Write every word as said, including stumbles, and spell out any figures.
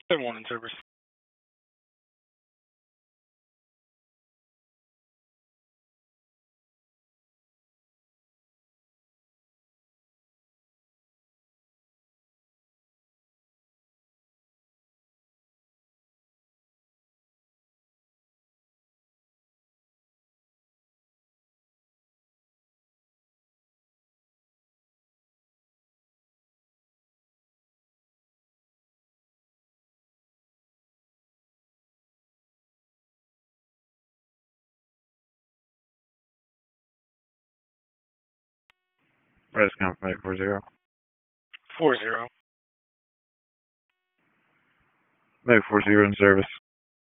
seven one in service. Press confirmation four zero. Four zero. Make four zero in service.